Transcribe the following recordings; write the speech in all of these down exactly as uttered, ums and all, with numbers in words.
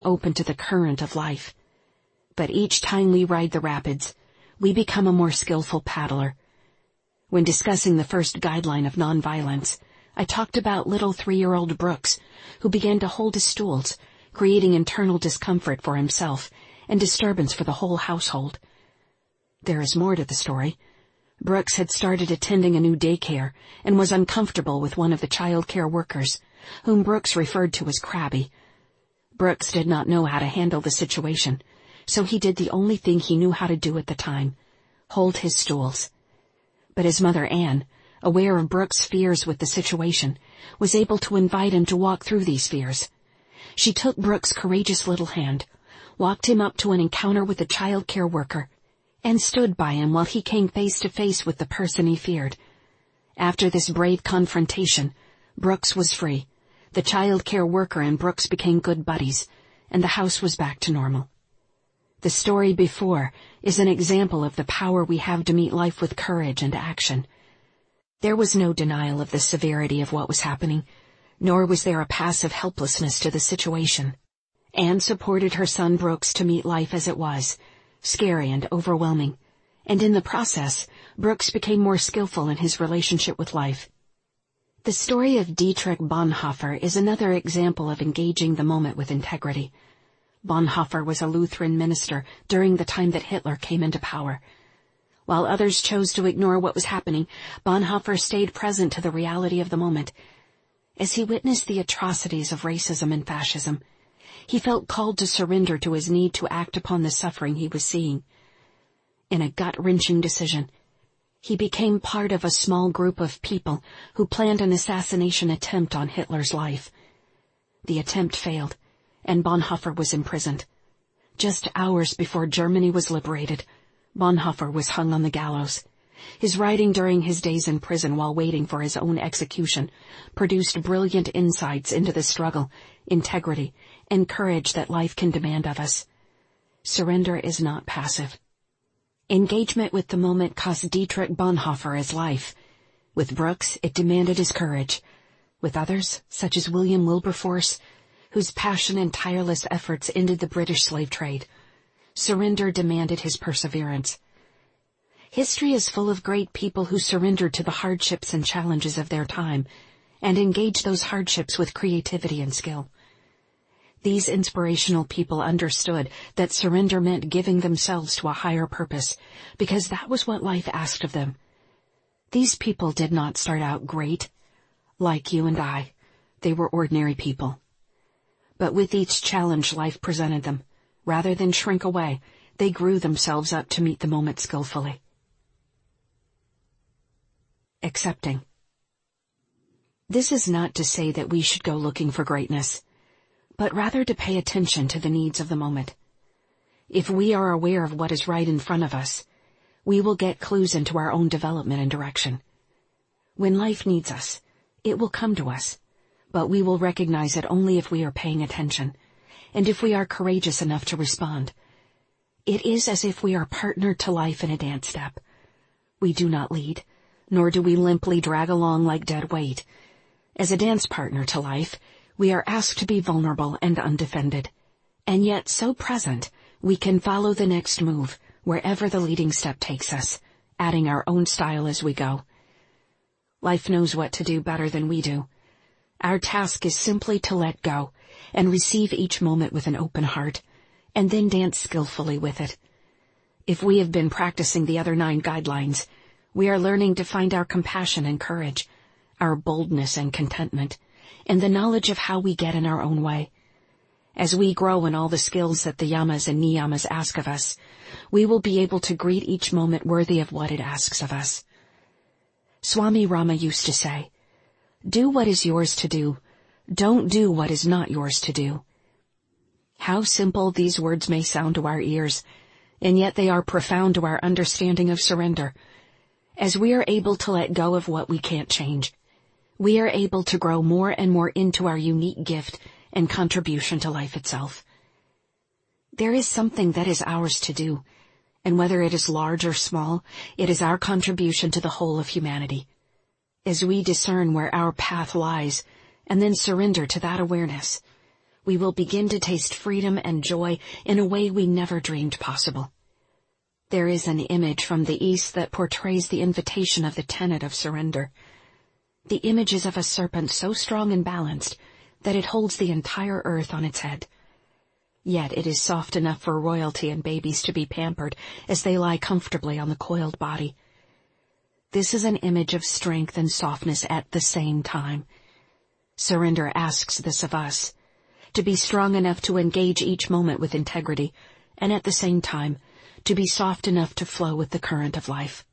open to the current of life. But each time we ride the rapids, we become a more skillful paddler. When discussing the first guideline of nonviolence, I talked about little three-year-old Brooks, who began to hold his stools, creating internal discomfort for himself and disturbance for the whole household. There is more to the story. Brooks had started attending a new daycare and was uncomfortable with one of the child care workers, whom Brooks referred to as Crabby. Brooks did not know how to handle the situation, so he did the only thing he knew how to do at the time, hold his stools. But his mother Anne, aware of Brooks' fears with the situation, was able to invite him to walk through these fears. She took Brooks' courageous little hand, walked him up to an encounter with the child care worker, and stood by him while he came face to face with the person he feared. After this brave confrontation, Brooks was free. The child care worker and Brooks became good buddies, and the house was back to normal. The story before is an example of the power we have to meet life with courage and action. There was no denial of the severity of what was happening, nor was there a passive helplessness to the situation. Anne supported her son Brooks to meet life as it was, scary and overwhelming, and in the process, Brooks became more skillful in his relationship with life. The story of Dietrich Bonhoeffer is another example of engaging the moment with integrity. Bonhoeffer was a Lutheran minister during the time that Hitler came into power. While others chose to ignore what was happening, Bonhoeffer stayed present to the reality of the moment. As he witnessed the atrocities of racism and fascism, he felt called to surrender to his need to act upon the suffering he was seeing. In a gut-wrenching decision, he became part of a small group of people who planned an assassination attempt on Hitler's life. The attempt failed, and Bonhoeffer was imprisoned. Just hours before Germany was liberated, Bonhoeffer was hung on the gallows. His writing during his days in prison while waiting for his own execution produced brilliant insights into the struggle, integrity, and courage that life can demand of us. Surrender is not passive. Engagement with the moment cost Dietrich Bonhoeffer his life. With Brooks, it demanded his courage. With others, such as William Wilberforce, whose passion and tireless efforts ended the British slave trade, surrender demanded his perseverance. History is full of great people who surrendered to the hardships and challenges of their time and engaged those hardships with creativity and skill. These inspirational people understood that surrender meant giving themselves to a higher purpose, because that was what life asked of them. These people did not start out great. Like you and I, they were ordinary people. But with each challenge life presented them, rather than shrink away, they grew themselves up to meet the moment skillfully. Accepting. This is not to say that we should go looking for greatness, but rather to pay attention to the needs of the moment. If we are aware of what is right in front of us, we will get clues into our own development and direction. When life needs us, it will come to us, but we will recognize it only if we are paying attention, and if we are courageous enough to respond. It is as if we are partnered to life in a dance step. We do not lead, nor do we limply drag along like dead weight. As a dance partner to life, we are asked to be vulnerable and undefended, and yet so present we can follow the next move wherever the leading step takes us, adding our own style as we go. Life knows what to do better than we do. Our task is simply to let go and receive each moment with an open heart, and then dance skillfully with it. If we have been practicing the other nine guidelines, we are learning to find our compassion and courage, our boldness and contentment, and the knowledge of how we get in our own way. As we grow in all the skills that the yamas and niyamas ask of us, we will be able to greet each moment worthy of what it asks of us. Swami Rama used to say, "Do what is yours to do. Don't do what is not yours to do." How simple these words may sound to our ears, and yet they are profound to our understanding of surrender. As we are able to let go of what we can't change, we are able to grow more and more into our unique gift and contribution to life itself. There is something that is ours to do, and whether it is large or small, it is our contribution to the whole of humanity. As we discern where our path lies, and then surrender to that awareness, We will begin to taste freedom and joy in a way we never dreamed possible. There is an image from the East that portrays the invitation of the tenet of surrender. The image is of a serpent so strong and balanced that it holds the entire earth on its head. Yet it is soft enough for royalty and babies to be pampered as they lie comfortably on the coiled body. This is an image of strength and softness at the same time. Surrender asks this of us, to be strong enough to engage each moment with integrity, and at the same time, to be soft enough to flow with the current of life.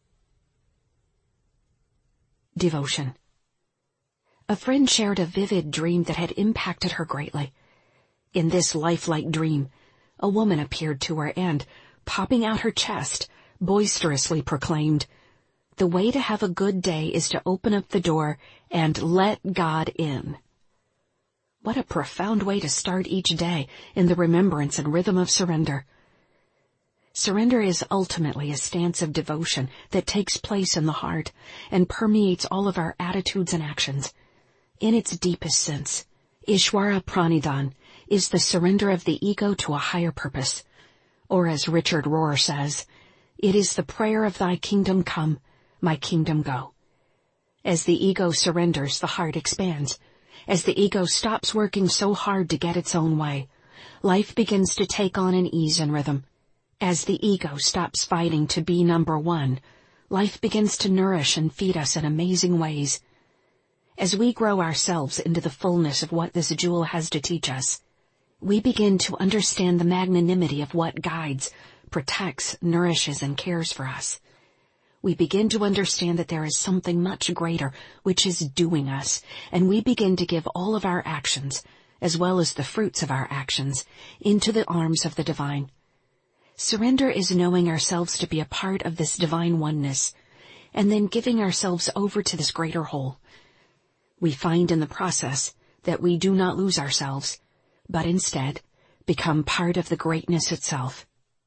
Devotion. A friend shared a vivid dream that had impacted her greatly. In this lifelike dream, a woman appeared to her and, popping out her chest, boisterously proclaimed, "The way to have a good day is to open up the door and let God in." What a profound way to start each day in the remembrance and rhythm of surrender. Surrender is ultimately a stance of devotion that takes place in the heart and permeates all of our attitudes and actions. In its deepest sense, Ishwara Pranidhan is the surrender of the ego to a higher purpose. Or as Richard Rohr says, it is the prayer of thy kingdom come, my kingdom go. As the ego surrenders, the heart expands. As the ego stops working so hard to get its own way, life begins to take on an ease and rhythm. As the ego stops fighting to be number one, life begins to nourish and feed us in amazing ways. As we grow ourselves into the fullness of what this jewel has to teach us, we begin to understand the magnanimity of what guides, protects, nourishes, and cares for us. We begin to understand that there is something much greater which is doing us, and we begin to give all of our actions, as well as the fruits of our actions, into the arms of the divine. Surrender is knowing ourselves to be a part of this divine oneness, and then giving ourselves over to this greater whole. We find in the process that we do not lose ourselves, but instead become part of the greatness itself.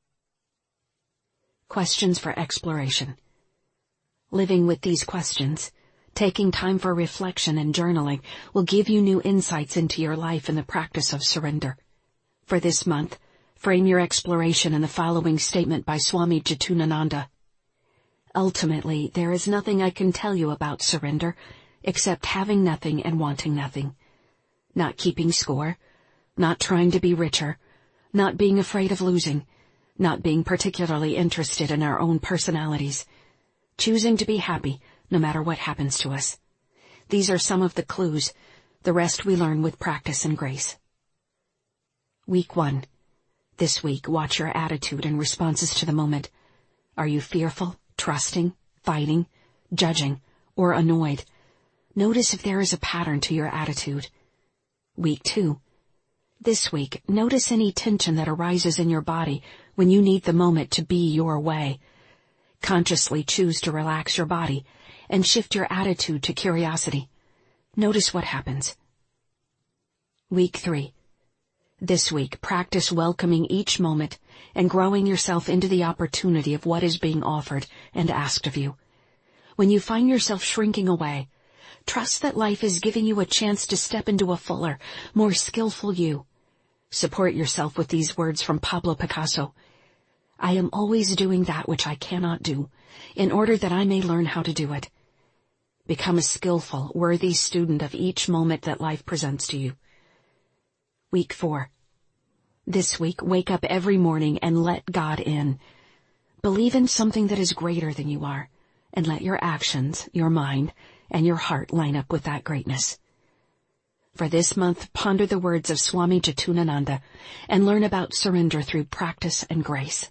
Questions for exploration. Living with these questions, taking time for reflection and journaling, will give you new insights into your life in the practice of surrender. For this month, frame your exploration in the following statement by Swami Jaitunananda. Ultimately, there is nothing I can tell you about surrender, except having nothing and wanting nothing. Not keeping score, not trying to be richer, not being afraid of losing, not being particularly interested in our own personalities, choosing to be happy no matter what happens to us. These are some of the clues. The rest we learn with practice and grace. Week one. This week, watch your attitude and responses to the moment. Are you fearful, trusting, fighting, judging, or annoyed? Notice if there is a pattern to your attitude. Week two. This week, notice any tension that arises in your body when you need the moment to be your way. Consciously choose to relax your body and shift your attitude to curiosity. Notice what happens. Week three. This week, practice welcoming each moment and growing yourself into the opportunity of what is being offered and asked of you. When you find yourself shrinking away, trust that life is giving you a chance to step into a fuller, more skillful you. Support yourself with these words from Pablo Picasso. I am always doing that which I cannot do, in order that I may learn how to do it. Become a skillful, worthy student of each moment that life presents to you. Week four. This week, wake up every morning and let God in. Believe in something that is greater than you are, and let your actions, your mind, and your heart line up with that greatness. For this month, ponder the words of Swami Jaitunananda and learn about surrender through practice and grace.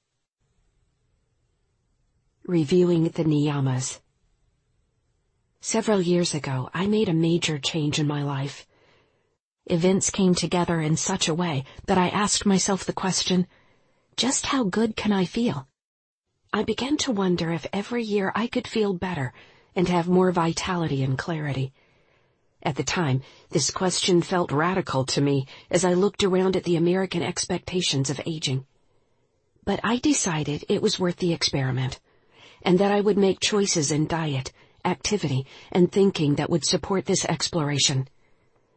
Reviewing the niyamas. Several years ago, I made a major change in my life. Events came together in such a way that I asked myself the question, just how good can I feel? I began to wonder if every year I could feel better and have more vitality and clarity. At the time, this question felt radical to me as I looked around at the American expectations of aging. But I decided it was worth the experiment, and that I would make choices in diet, activity, and thinking that would support this exploration.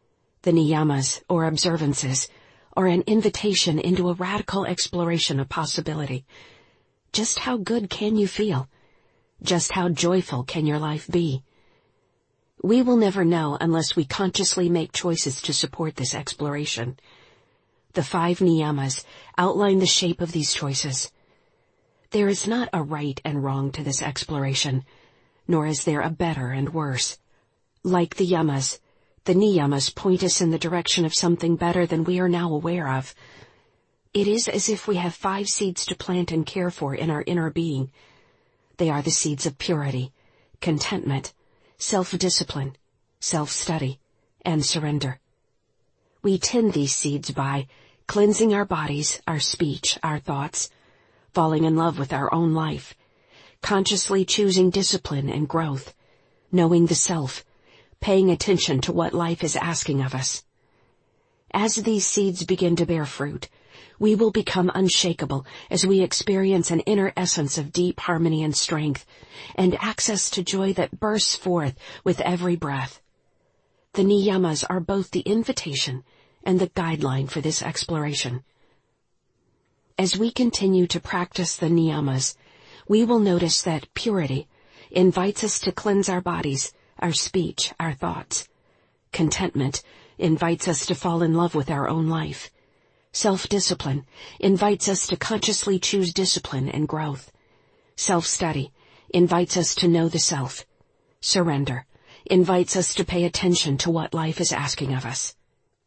The niyamas, or observances, are an invitation into a radical exploration of possibility. Just how good can you feel? Just how joyful can your life be? We will never know unless we consciously make choices to support this exploration. The five niyamas outline the shape of these choices. There is not a right and wrong to this exploration, nor is there a better and worse. Like the yamas, the niyamas point us in the direction of something better than we are now aware of. It is as if we have five seeds to plant and care for in our inner being. They are the seeds of purity, contentment, self-discipline, self-study, and surrender. We tend these seeds by cleansing our bodies, our speech, our thoughts, falling in love with our own life, consciously choosing discipline and growth, knowing the self, paying attention to what life is asking of us. As these seeds begin to bear fruit, we will become unshakable as we experience an inner essence of deep harmony and strength, and access to joy that bursts forth with every breath. The niyamas are both the invitation and the guideline for this exploration. As we continue to practice the niyamas, we will notice that purity invites us to cleanse our bodies, our speech, our thoughts. Contentment invites us to fall in love with our own life. Self-discipline invites us to consciously choose discipline and growth. Self-study invites us to know the self. Surrender invites us to pay attention to what life is asking of us.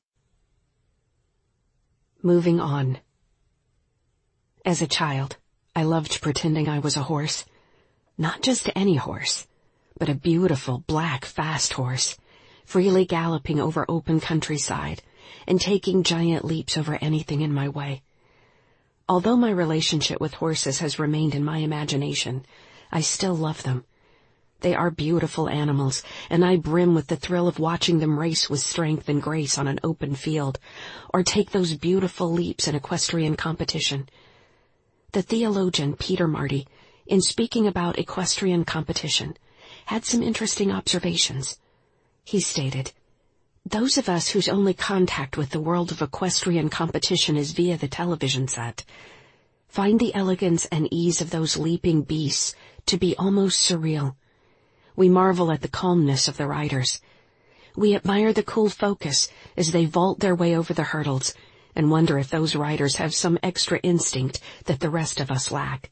Moving on. As a child, I loved pretending I was a horse. Not just any horse, but a beautiful, black, fast horse, freely galloping over open countryside and taking giant leaps over anything in my way. Although my relationship with horses has remained in my imagination, I still love them. They are beautiful animals, and I brim with the thrill of watching them race with strength and grace on an open field, or take those beautiful leaps in equestrian competition. The theologian Peter Marty, in speaking about equestrian competition, had some interesting observations. He stated, "Those of us whose only contact with the world of equestrian competition is via the television set find the elegance and ease of those leaping beasts to be almost surreal. We marvel at the calmness of the riders. We admire the cool focus as they vault their way over the hurdles, and wonder if those riders have some extra instinct that the rest of us lack."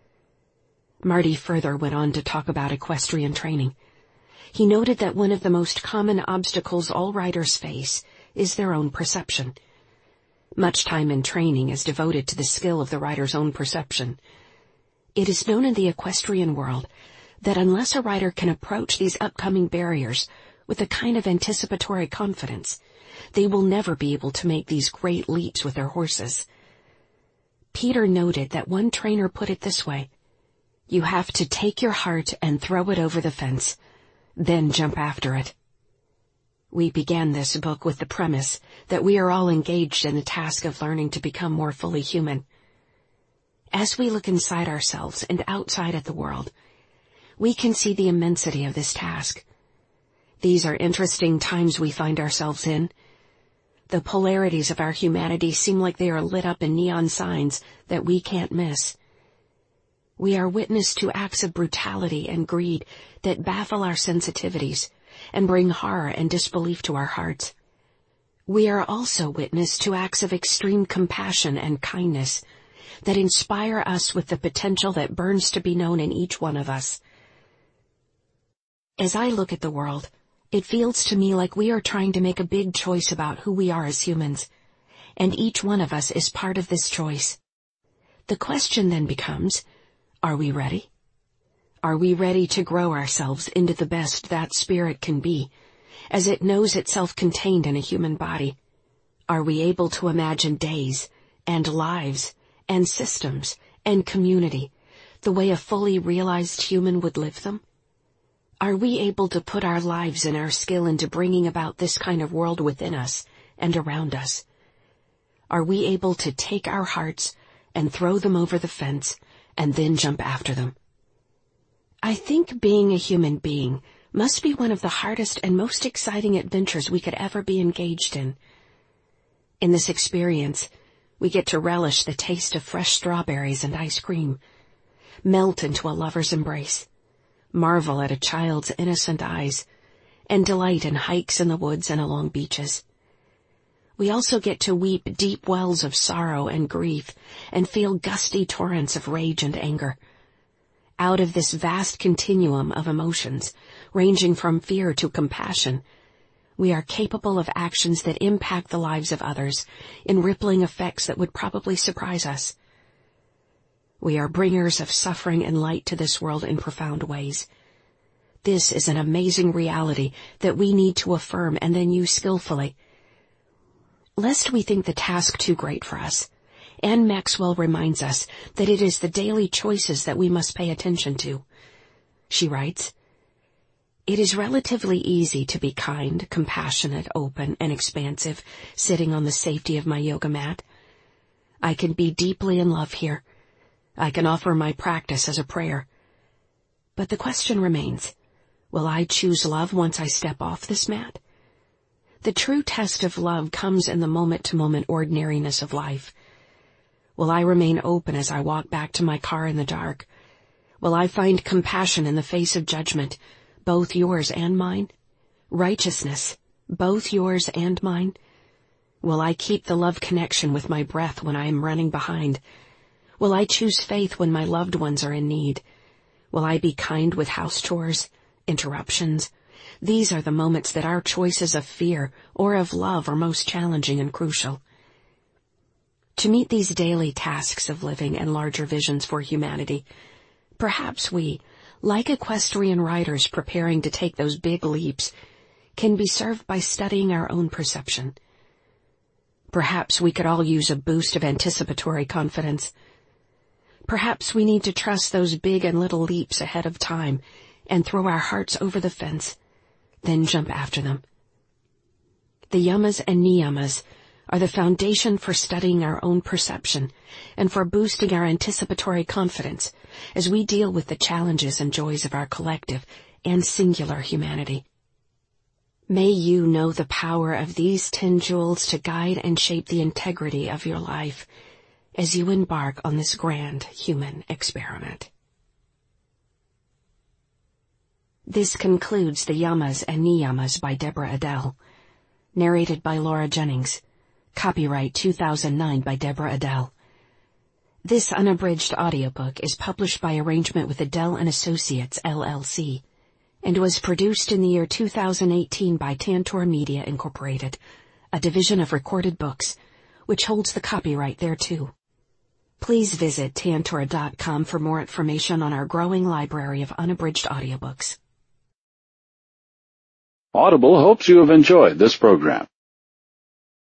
Marty further went on to talk about equestrian training. He noted that one of the most common obstacles all riders face is their own perception. Much time in training is devoted to the skill of the rider's own perception. It is known in the equestrian world that unless a rider can approach these upcoming barriers with a kind of anticipatory confidence, they will never be able to make these great leaps with their horses. Peter noted that one trainer put it this way: "You have to take your heart and throw it over the fence, then jump after it." We began this book with the premise that we are all engaged in the task of learning to become more fully human. As we look inside ourselves and outside at the world, we can see the immensity of this task. These are interesting times we find ourselves in. The polarities of our humanity seem like they are lit up in neon signs that we can't miss. We are witness to acts of brutality and greed that baffle our sensitivities and bring horror and disbelief to our hearts. We are also witness to acts of extreme compassion and kindness that inspire us with the potential that burns to be known in each one of us. As I look at the world, it feels to me like we are trying to make a big choice about who we are as humans, and each one of us is part of this choice. The question then becomes, are we ready? Are we ready to grow ourselves into the best that spirit can be, as it knows itself contained in a human body? Are we able to imagine days, and lives, and systems, and community, the way a fully realized human would live them? Are we able to put our lives and our skill into bringing about this kind of world within us and around us? Are we able to take our hearts and throw them over the fence and then jump after them? I think being a human being must be one of the hardest and most exciting adventures we could ever be engaged in. In this experience, we get to relish the taste of fresh strawberries and ice cream, melt into a lover's embrace, marvel at a child's innocent eyes, and delight in hikes in the woods and along beaches. We also get to weep deep wells of sorrow and grief and feel gusty torrents of rage and anger. Out of this vast continuum of emotions, ranging from fear to compassion, we are capable of actions that impact the lives of others in rippling effects that would probably surprise us. We are bringers of suffering and light to this world in profound ways. This is an amazing reality that we need to affirm and then use skillfully. Lest we think the task too great for us, Anne Maxwell reminds us that it is the daily choices that we must pay attention to. She writes, "It is relatively easy to be kind, compassionate, open, and expansive, sitting on the safety of my yoga mat. I can be deeply in love here. I can offer my practice as a prayer. But the question remains, will I choose love once I step off this mat? The true test of love comes in the moment-to-moment ordinariness of life. Will I remain open as I walk back to my car in the dark? Will I find compassion in the face of judgment, both yours and mine? Righteousness, both yours and mine? Will I keep the love connection with my breath when I am running behind? Will I choose faith when my loved ones are in need? Will I be kind with house chores, interruptions? These are the moments that our choices of fear or of love are most challenging and crucial. To meet these daily tasks of living and larger visions for humanity, perhaps we, like equestrian riders preparing to take those big leaps, can be served by studying our own perception. Perhaps we could all use a boost of anticipatory confidence. Perhaps we need to trust those big and little leaps ahead of time and throw our hearts over the fence, then jump after them. The yamas and niyamas are the foundation for studying our own perception and for boosting our anticipatory confidence as we deal with the challenges and joys of our collective and singular humanity. May you know the power of these ten jewels to guide and shape the integrity of your life as you embark on this grand human experiment. This concludes The Yamas and Niyamas by Deborah Adele, narrated by Laura Jennings. Copyright two thousand nine by Deborah Adele. This unabridged audiobook is published by arrangement with Adele and Associates, L L C, and was produced in the year two thousand eighteen by Tantor Media, Incorporated, a division of Recorded Books, which holds the copyright thereto. Please visit tantor dot com for more information on our growing library of unabridged audiobooks. Audible hopes you have enjoyed this program.